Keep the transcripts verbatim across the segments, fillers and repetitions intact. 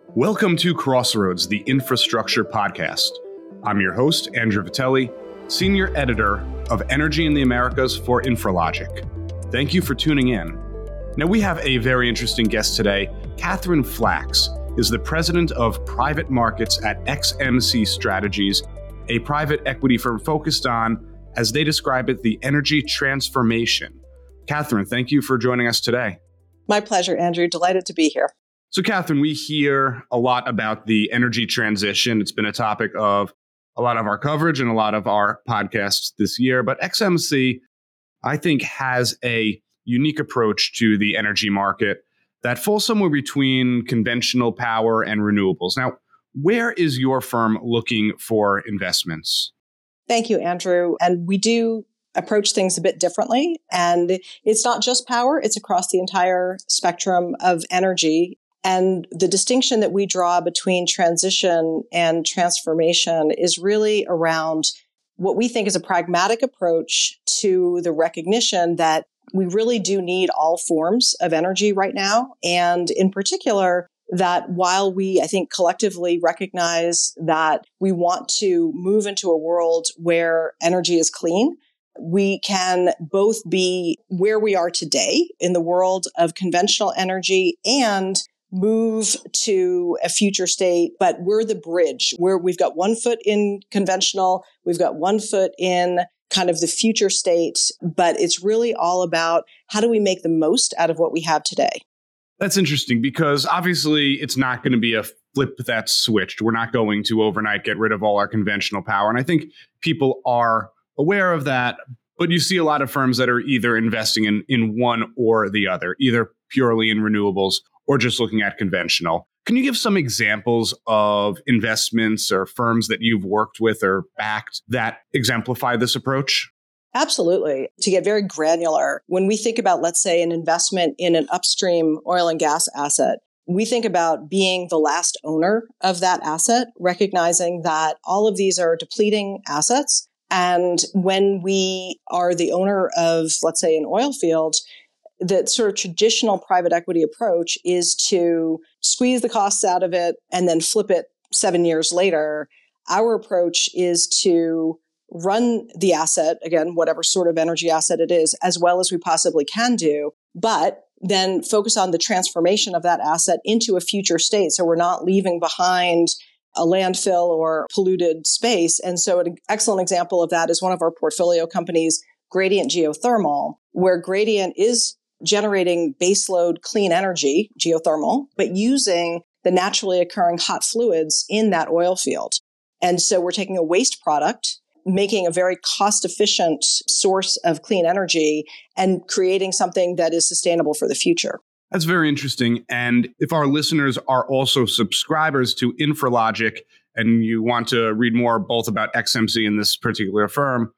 Welcome to Crossroads, the Infrastructure Podcast. I'm your host, Andrew Vitelli, Senior Editor of Energy in the Americas for InfraLogic. Thank you for tuning in. Now, we have a very interesting guest today. Catherine Flachs is the President of Private Markets at X M C Strategies, a private equity firm focused on, as they describe it, the energy transformation. Catherine, thank you for joining us today. My pleasure, Andrew. Delighted to be here. So, Catherine, we hear a lot about the energy transition. It's been a topic of a lot of our coverage and a lot of our podcasts this year. But X M C, I think, has a unique approach to the energy market that falls somewhere between conventional power and renewables. Now, where is your firm looking for investments? Thank you, Andrew. And we do approach things a bit differently. And it's not just power, it's across the entire spectrum of energy. And the distinction that we draw between transition and transformation is really around what we think is a pragmatic approach to the recognition that we really do need all forms of energy right now. And in particular, that while we, I think, collectively recognize that we want to move into a world where energy is clean, we can both be where we are today in the world of conventional energy and move to a future state, but we're the bridge where we've got one foot in conventional, we've got one foot in kind of the future state, but it's really all about how do we make the most out of what we have today. That's interesting because obviously it's not going to be a flip that's switched. We're not going to overnight get rid of all our conventional power. And I think people are aware of that, but you see a lot of firms that are either investing in, in one or the other, either purely in renewables or just looking at conventional. Can you give some examples of investments or firms that you've worked with or backed that exemplify this approach? Absolutely. To get very granular, when we think about, let's say, an investment in an upstream oil and gas asset, we think about being the last owner of that asset, recognizing that all of these are depleting assets. And when we are the owner of, let's say, an oil field, the sort of traditional private equity approach is to squeeze the costs out of it and then flip it seven years later. Our approach is to run the asset, again, whatever sort of energy asset it is, as well as we possibly can do, but then focus on the transformation of that asset into a future state. So we're not leaving behind a landfill or polluted space. And so an excellent example of that is one of our portfolio companies, Gradient Geothermal, where Gradient is generating baseload clean energy, geothermal, but using the naturally occurring hot fluids in that oil field. And so we're taking a waste product, making a very cost-efficient source of clean energy, and creating something that is sustainable for the future. That's very interesting. And if our listeners are also subscribers to InfraLogic and you want to read more both about X M C and this particular firm,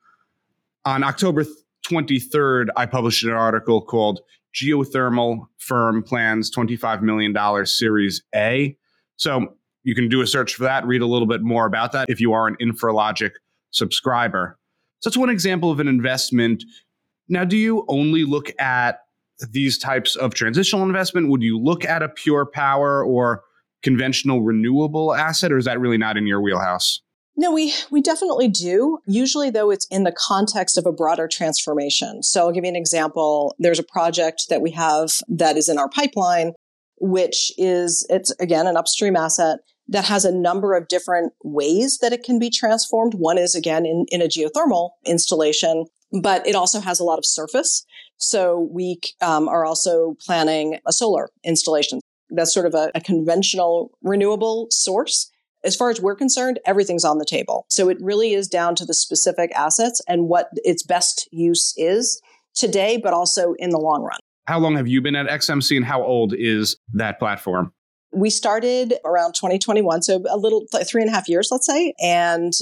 on October twenty-third, I published an article called Geothermal Firm Plans twenty-five million dollars Series A. So you can do a search for that, read a little bit more about that if you are an InfraLogic subscriber. So that's one example of an investment. Now, do you only look at these types of transitional investment? Would you look at a pure power or conventional renewable asset, or is that really not in your wheelhouse? No, we we definitely do. Usually, though, it's in the context of a broader transformation. So I'll give you an example. There's a project that we have that is in our pipeline, which is, it's again, an upstream asset that has a number of different ways that it can be transformed. One is, again, in, in a geothermal installation, but it also has a lot of surface. So we um, are also planning a solar installation. That's sort of a, a conventional renewable source. As far as we're concerned, everything's on the table. So it really is down to the specific assets and what its best use is today, but also in the long run. How long have you been at X M C and how old is that platform? We started around twenty twenty-one, so a little, like three and a half years, let's say. And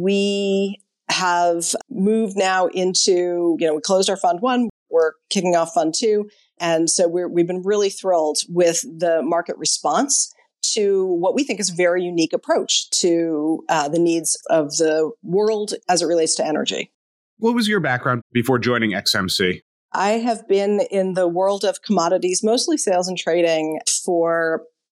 we have moved now into, you know, we closed our fund one, we're kicking off fund two. And so we're, we've been really thrilled with the market response to what we think is a very unique approach to uh, the needs of the world as it relates to energy. What was your background before joining X M C? I have been in the world of commodities, mostly sales and trading, for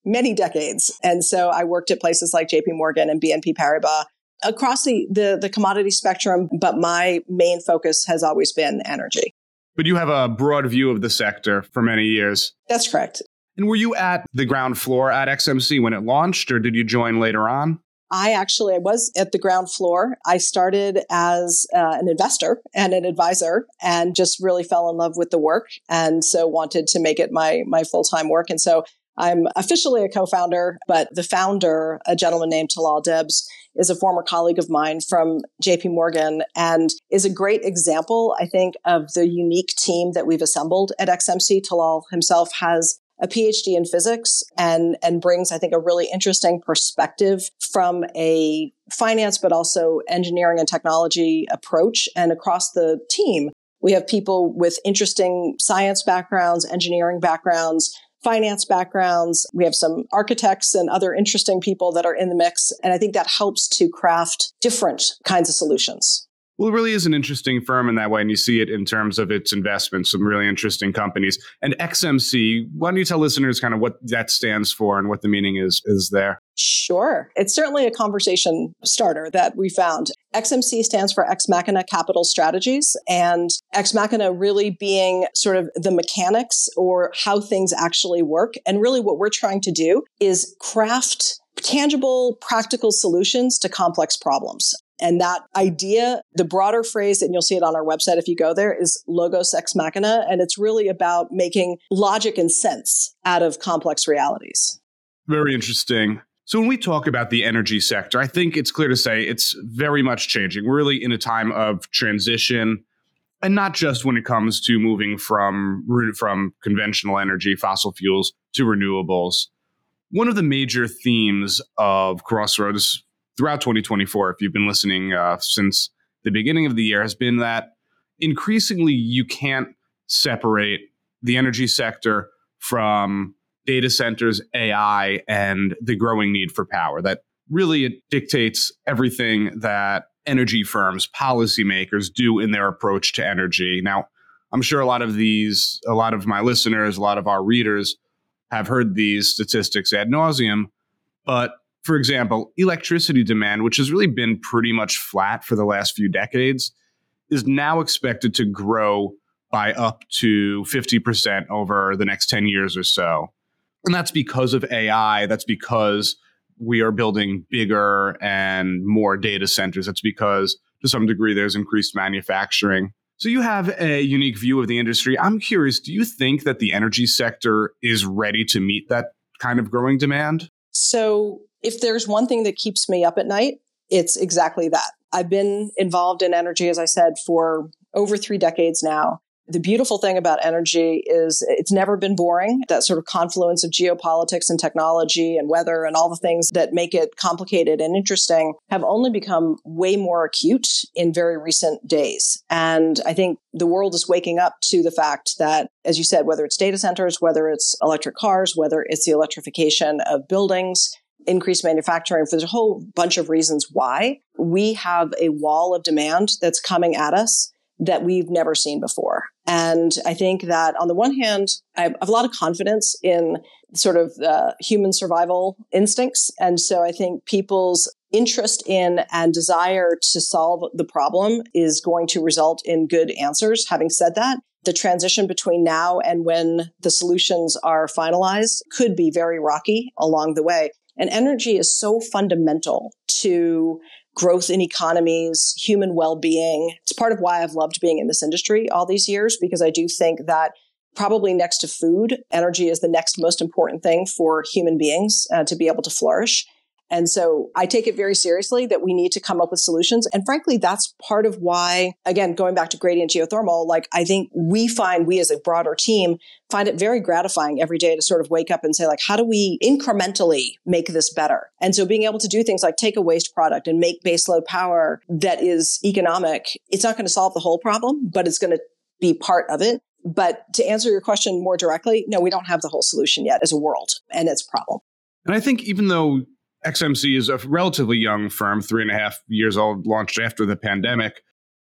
many decades. And so I worked at places like J P Morgan and B N P Paribas across the, the, the commodity spectrum, but my main focus has always been energy. But you have a broad view of the sector for many years. That's correct. And were you at the ground floor at X M C when it launched, or did you join later on? I actually I was at the ground floor. I started as uh, an investor and an advisor and just really fell in love with the work and so wanted to make it my my full-time work. And so I'm officially a co-founder, but the founder, a gentleman named Talal Debs, is a former colleague of mine from J P Morgan and is a great example, I think, of the unique team that we've assembled at X M C. Talal himself has a P H D in physics and, and brings, I think, a really interesting perspective from a finance, but also engineering and technology approach. And across the team, we have people with interesting science backgrounds, engineering backgrounds, finance backgrounds. We have some architects and other interesting people that are in the mix. And I think that helps to craft different kinds of solutions. Well, it really is an interesting firm in that way, and you see it in terms of its investments, some really interesting companies. And X M C, why don't you tell listeners kind of what that stands for and what the meaning is, is there? Sure. It's certainly a conversation starter that we found. X M C stands for Ex Machina Capital Strategies, and Ex Machina really being sort of the mechanics or how things actually work. And really what we're trying to do is craft tangible, practical solutions to complex problems. And that idea, the broader phrase, and you'll see it on our website if you go there, is Logos Ex Machina. And it's really about making logic and sense out of complex realities. Very interesting. So when we talk about the energy sector, I think it's clear to say it's very much changing. We're really in a time of transition, and not just when it comes to moving from, from conventional energy, fossil fuels, to renewables. One of the major themes of Crossroads throughout twenty twenty-four, if you've been listening uh, since the beginning of the year, has been that increasingly you can't separate the energy sector from data centers, A I, and the growing need for power. That really it dictates everything that energy firms, policymakers do in their approach to energy. Now, I'm sure a lot of these, a lot of my listeners, a lot of our readers have heard these statistics ad nauseum, but for example, electricity demand, which has really been pretty much flat for the last few decades, is now expected to grow by up to fifty percent over the next ten years or so. And that's because of A I. That's because we are building bigger and more data centers. That's because, to some degree, there's increased manufacturing. So you have a unique view of the industry. I'm curious, do you think that the energy sector is ready to meet that kind of growing demand? So if there's one thing that keeps me up at night, it's exactly that. I've been involved in energy, as I said, for over three decades now. The beautiful thing about energy is it's never been boring. That sort of confluence of geopolitics and technology and weather and all the things that make it complicated and interesting have only become way more acute in very recent days. And I think the world is waking up to the fact that, as you said, whether it's data centers, whether it's electric cars, whether it's the electrification of buildings, increased manufacturing, for there's a whole bunch of reasons why we have a wall of demand that's coming at us that we've never seen before. And I think that on the one hand, I have a lot of confidence in sort of uh, human survival instincts. And so I think people's interest in and desire to solve the problem is going to result in good answers. Having said that, the transition between now and when the solutions are finalized could be very rocky along the way. And energy is so fundamental to growth in economies, human well-being. It's part of why I've loved being in this industry all these years, because I do think that probably next to food, energy is the next most important thing for human beings uh, to be able to flourish. And so I take it very seriously that we need to come up with solutions. And frankly, that's part of why, again, going back to gradient geothermal, like I think we find, we as a broader team, find it very gratifying every day to sort of wake up and say, like, how do we incrementally make this better? And so being able to do things like take a waste product and make baseload power that is economic, it's not going to solve the whole problem, but it's going to be part of it. But to answer your question more directly, no, we don't have the whole solution yet as a world, and it's a problem. And I think even though X M C is a relatively young firm, three and a half years old, launched after the pandemic,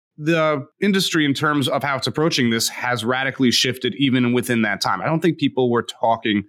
the industry in terms of how it's approaching this has radically shifted even within that time. I don't think people were talking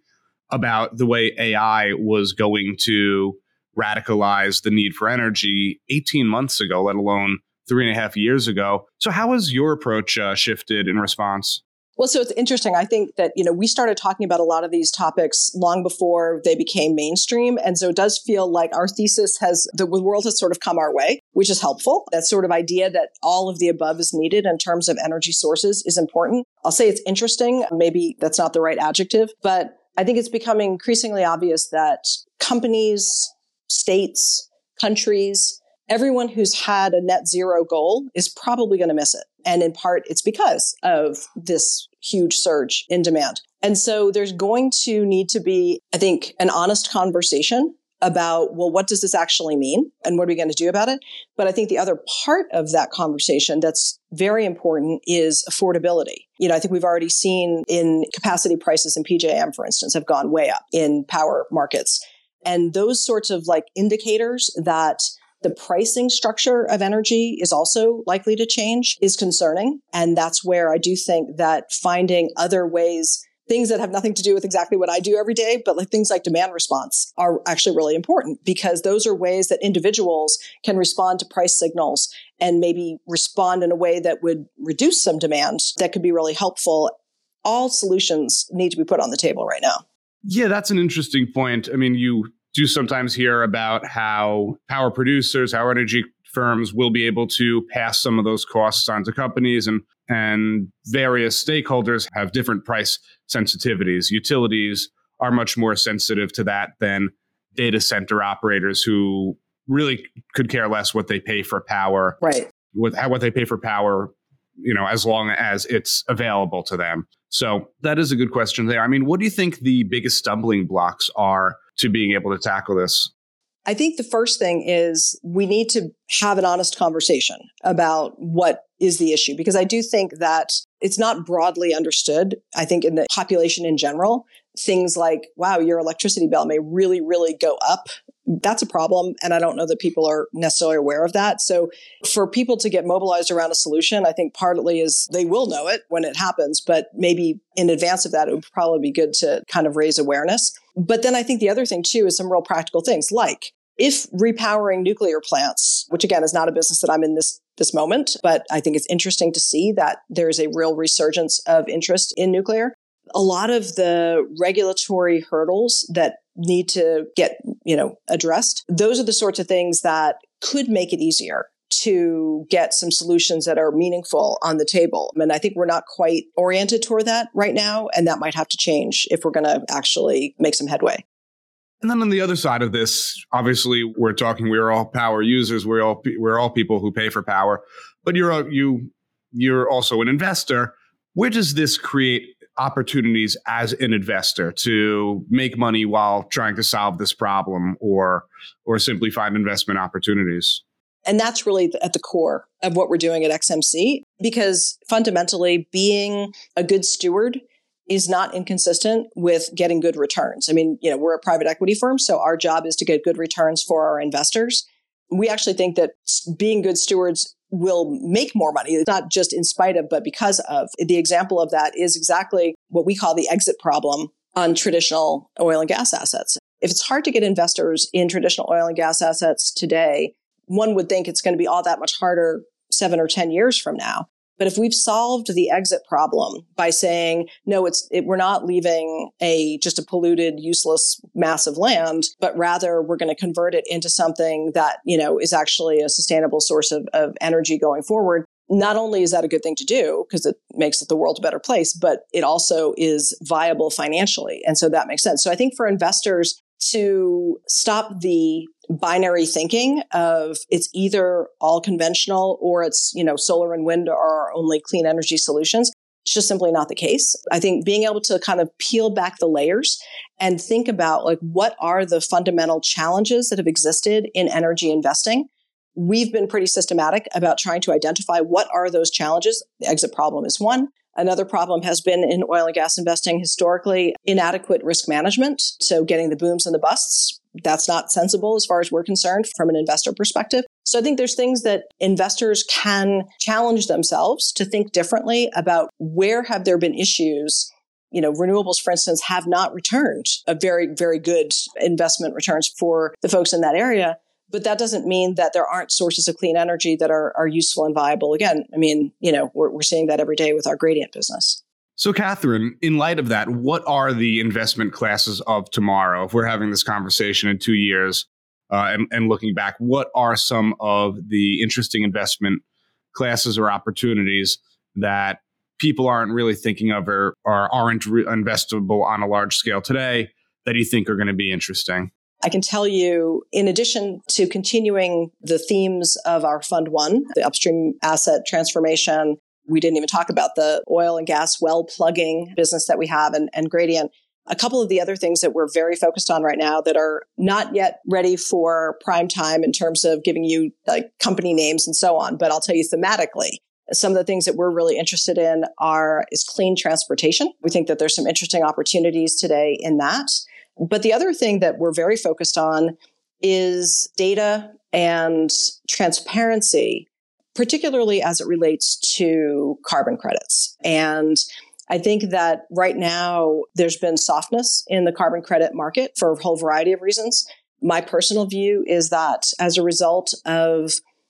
about the way A I was going to radicalize the need for energy eighteen months ago, let alone three and a half years ago. So how has your approach uh, shifted in response? Well, so it's interesting. I think that, you know, we started talking about a lot of these topics long before they became mainstream. And so it does feel like our thesis has, the world has sort of come our way, which is helpful. That sort of idea that all of the above is needed in terms of energy sources is important. I'll say it's interesting. Maybe that's not the right adjective, but I think it's becoming increasingly obvious that companies, states, countries, everyone who's had a net zero goal is probably going to miss it. And in part, it's because of this huge surge in demand. And so there's going to need to be, I think, an honest conversation about, well, what does this actually mean? And what are we going to do about it? But I think the other part of that conversation that's very important is affordability. You know, I think we've already seen in capacity prices in P J M, for instance, have gone way up in power markets. And those sorts of like indicators that the pricing structure of energy is also likely to change is concerning. And that's where I do think that finding other ways, things that have nothing to do with exactly what I do every day, but like things like demand response are actually really important, because those are ways that individuals can respond to price signals and maybe respond in a way that would reduce some demand that could be really helpful. All solutions need to be put on the table right now. Yeah, that's an interesting point. I mean, you do sometimes hear about how power producers, how energy firms will be able to pass some of those costs on to companies, and, and various stakeholders have different price sensitivities. Utilities are much more sensitive to that than data center operators, who really could care less what they pay for power, right? With what they pay for power, you know, as long as it's available to them. So that is a good question there. I mean, what do you think the biggest stumbling blocks are to being able to tackle this? I think the first thing is we need to have an honest conversation about what is the issue, because I do think that it's not broadly understood. I think in the population in general, things like, wow, your electricity bill may really, really go up. That's a problem. And I don't know that people are necessarily aware of that. So for people to get mobilized around a solution, I think partly is they will know it when it happens, but maybe in advance of that, it would probably be good to kind of raise awareness. But then I think the other thing too is some real practical things, like if repowering nuclear plants, which again is not a business that I'm in this this moment, but I think it's interesting to see that there's a real resurgence of interest in nuclear. A lot of the regulatory hurdles that need to get, you know, addressed, those are the sorts of things that could make it easier to get some solutions that are meaningful on the table. And I think we're not quite oriented toward that right now, and that might have to change if we're going to actually make some headway. And then on the other side of this, obviously, we're talking, we're all power users. We're all we're all people who pay for power. But you're a, you you're also an investor. Where does this create opportunities as an investor to make money while trying to solve this problem, or or simply find investment opportunities? And that's really at the core of what we're doing at X M C, because fundamentally, being a good steward is not inconsistent with getting good returns. I mean, you know, we're a private equity firm, so our job is to get good returns for our investors. We actually think that being good stewards will make more money. It's not just in spite of, but because of. The example of that is exactly what we call the exit problem on traditional oil and gas assets. If it's hard to get investors in traditional oil and gas assets today, one would think it's going to be all that much harder seven or ten years from now. But if we've solved the exit problem by saying, no, it's it, we're not leaving a just a polluted, useless mass of land, but rather we're going to convert it into something that, you know, is actually a sustainable source of, of energy going forward. Not only is that a good thing to do because it makes the world a better place, but it also is viable financially. And so that makes sense. So I think for investors to stop the binary thinking of it's either all conventional or it's, you know, solar and wind are only clean energy solutions. It's just simply not the case. I think being able to kind of peel back the layers and think about like, what are the fundamental challenges that have existed in energy investing? We've been pretty systematic about trying to identify what are those challenges. The exit problem is one. Another problem has been in oil and gas investing historically, inadequate risk management. So getting the booms and the busts, that's not sensible as far as we're concerned from an investor perspective. So I think there's things that investors can challenge themselves to think differently about where have there been issues you know, renewables, for instance, have not returned a very, very good investment returns for the folks in that area. But that doesn't mean that there aren't sources of clean energy that are, are useful and viable. Again, I mean, you know, we're, we're seeing that every day with our Gradient business. So, Catherine, in light of that, what are the investment classes of tomorrow? If we're having this conversation in two years uh, and, and looking back, what are some of the interesting investment classes or opportunities that people aren't really thinking of or, or aren't re- investable on a large scale today that you think are going to be interesting? I can tell you, in addition to continuing the themes of our Fund One, the upstream asset transformation, we didn't even talk about the oil and gas well plugging business that we have and, and Gradient. A couple of the other things that we're very focused on right now that are not yet ready for prime time in terms of giving you like company names and so on, but I'll tell you thematically. Some of the things that we're really interested in are is clean transportation. We think that there's some interesting opportunities today in that. But the other thing that we're very focused on is data and transparency, particularly as it relates to carbon credits. And I think that right now there's been softness in the carbon credit market for a whole variety of reasons. My personal view is that as a result of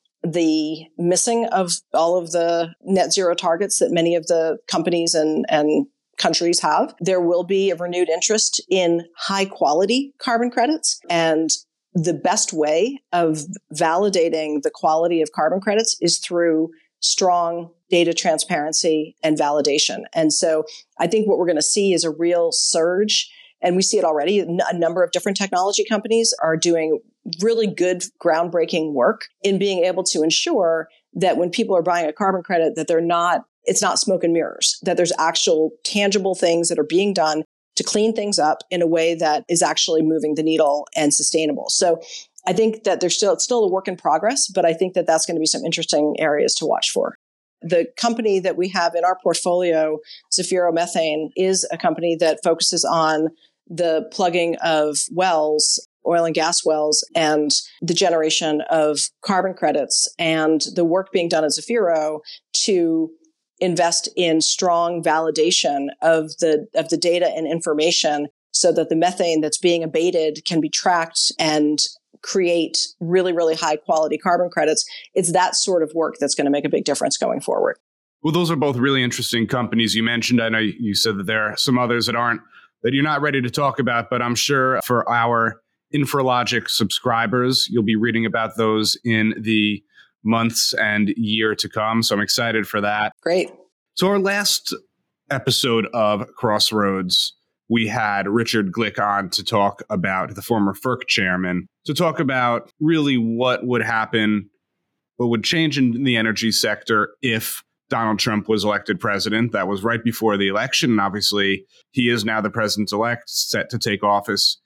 the missing of all of the net zero targets that many of the companies and, and countries have, there will be a renewed interest in high quality carbon credits. And the best way of validating the quality of carbon credits is through strong data transparency and validation. And so I think what we're going to see is a real surge, and we see it already. A number of different technology companies are doing really good groundbreaking work in being able to ensure that when people are buying a carbon credit, that they're not, it's not smoke and mirrors, that there's actual tangible things that are being done to clean things up in a way that is actually moving the needle and sustainable. So I think that there's still, it's still a work in progress, but I think that that's going to be some interesting areas to watch for. The company that we have in our portfolio, Zafiro Methane, is a company that focuses on the plugging of wells, oil and gas wells, and the generation of carbon credits, and the work being done at Zafiro to invest in strong validation of the of the data and information so that the methane that's being abated can be tracked and create really, really high quality carbon credits. It's that sort of work that's going to make a big difference going forward. Well, those are both really interesting companies you mentioned. I know you said that there are some others that aren't, that you're not ready to talk about, but I'm sure for our InfraLogic subscribers, you'll be reading about those in the months and year to come. So I'm excited for that. Great. So our last episode of Crossroads, we had Richard Glick on to talk about, the former F E R C chairman, to talk about really what would happen, what would change in the energy sector if Donald Trump was elected president. That was right before the election. And obviously, he is now the president-elect, set to take office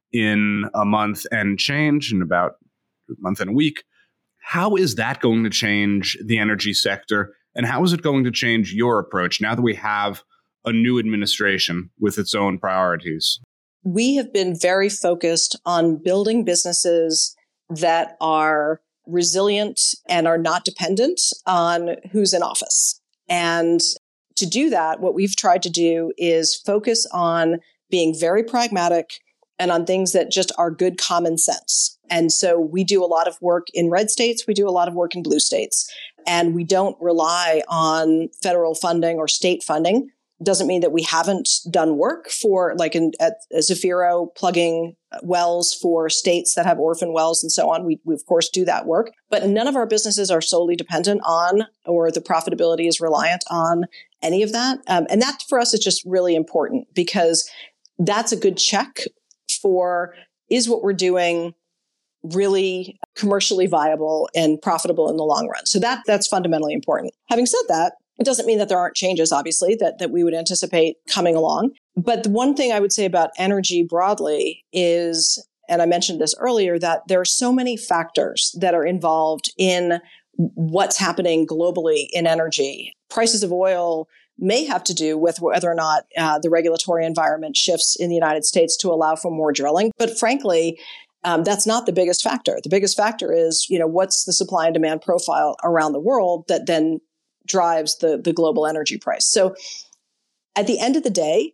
in a month and change, in about a month and a week. How is that going to change the energy sector? And how is it going to change your approach now that we have a new administration with its own priorities? We have been very focused on building businesses that are resilient and are not dependent on who's in office. And to do that, what we've tried to do is focus on being very pragmatic and on things that just are good common sense. And so we do a lot of work in red states. We do a lot of work in blue states. And we don't rely on federal funding or state funding. Doesn't mean that we haven't done work for, like in, at Zafiro, plugging wells for states that have orphan wells and so on. We, we, of course, do that work. But none of our businesses are solely dependent on, or the profitability is reliant on any of that. Um, and that, for us, is just really important because that's a good check for, is what we're doing really commercially viable and profitable in the long run? So that that's fundamentally important. Having said that, it doesn't mean that there aren't changes, obviously, that, that we would anticipate coming along. But the one thing I would say about energy broadly is, and I mentioned this earlier, that there are so many factors that are involved in what's happening globally in energy. Prices of oil may have to do with whether or not uh, the regulatory environment shifts in the United States to allow for more drilling. But frankly, Um, that's not the biggest factor. The biggest factor is, you know, what's the supply and demand profile around the world that then drives the, the global energy price. So at the end of the day,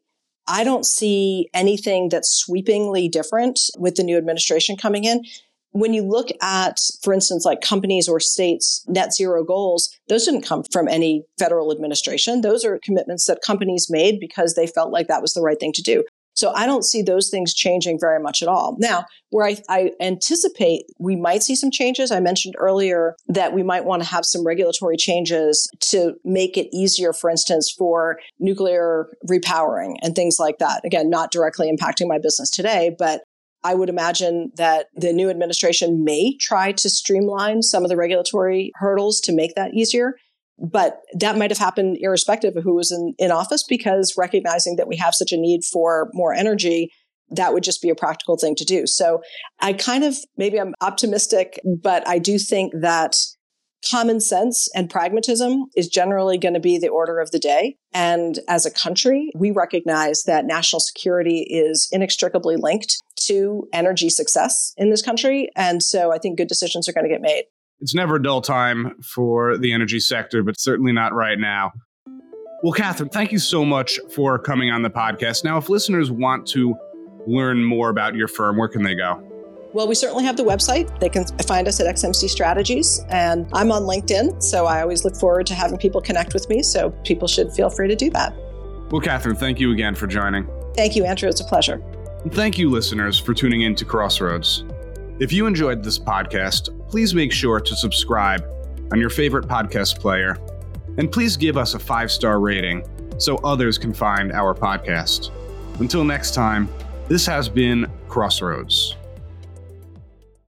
I don't see anything that's sweepingly different with the new administration coming in. When you look at, for instance, like companies or states' net zero goals, those didn't come from any federal administration. Those are commitments that companies made because they felt like that was the right thing to do. So I don't see those things changing very much at all. Now, where I, I anticipate we might see some changes, I mentioned earlier that we might want to have some regulatory changes to make it easier, for instance, for nuclear repowering and things like that. Again, not directly impacting my business today, but I would imagine that the new administration may try to streamline some of the regulatory hurdles to make that easier. But that might have happened irrespective of who was in, in office, because recognizing that we have such a need for more energy, that would just be a practical thing to do. So I kind of, maybe I'm optimistic, but I do think that common sense and pragmatism is generally going to be the order of the day. And as a country, we recognize that national security is inextricably linked to energy success in this country. And so I think good decisions are going to get made. It's never a dull time for the energy sector, but certainly not right now. Well, Catherine, thank you so much for coming on the podcast. Now, if listeners want to learn more about your firm, where can they go? Well, we certainly have the website. They can find us at X M C Strategies, and I'm on LinkedIn, so I always look forward to having people connect with me, so people should feel free to do that. Well, Catherine, thank you again for joining. Thank you, Andrew. It's a pleasure. And thank you, listeners, for tuning in to Crossroads. If you enjoyed this podcast, please make sure to subscribe on your favorite podcast player, and please give us a five-star rating so others can find our podcast. Until next time, this has been Crossroads.